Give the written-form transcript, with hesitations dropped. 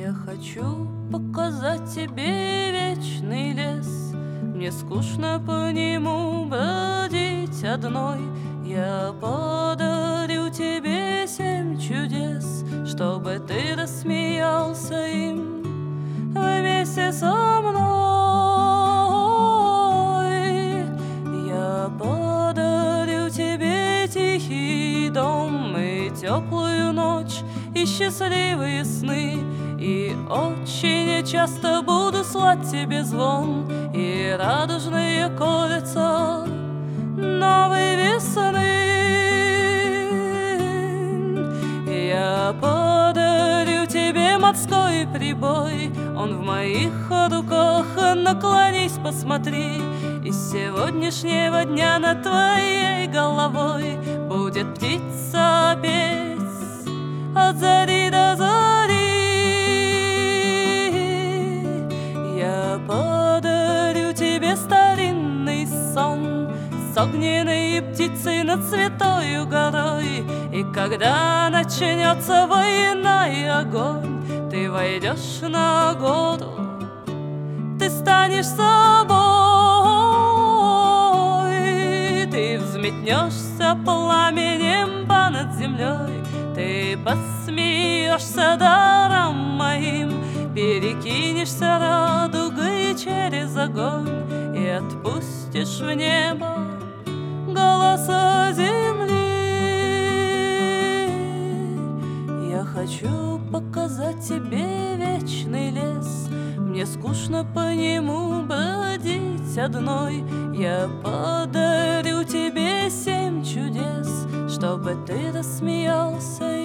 Я хочу показать тебе вечный лес. Мне скучно по нему бродить одной. Я подарю тебе 7 чудес, чтобы ты рассмеялся им вместе со мной. Я подарю тебе тихий дом и теплую ночь, и счастливые сны. И очень часто буду слать тебе звон и радужные кольца новой весны. Я подарю тебе морской прибой, он в моих руках, наклонись, посмотри. И с сегодняшнего дня над твоей головой будет птица петь от зари до зари. Я подарю тебе старинный сон с огненной птицей над святой горой. И когда начнется война и огонь, ты войдешь на гору, ты станешь собой. Ты взметнешься пламенем понад землей, ты посмеешься даром моим, перекинешься радугой через огонь и отпустишь в небо голоса земли. Я хочу показать тебе вечный лес. Мне скучно по нему бродить одной. Я подарю тебе 7 чудес, чтобы ты рассмеялся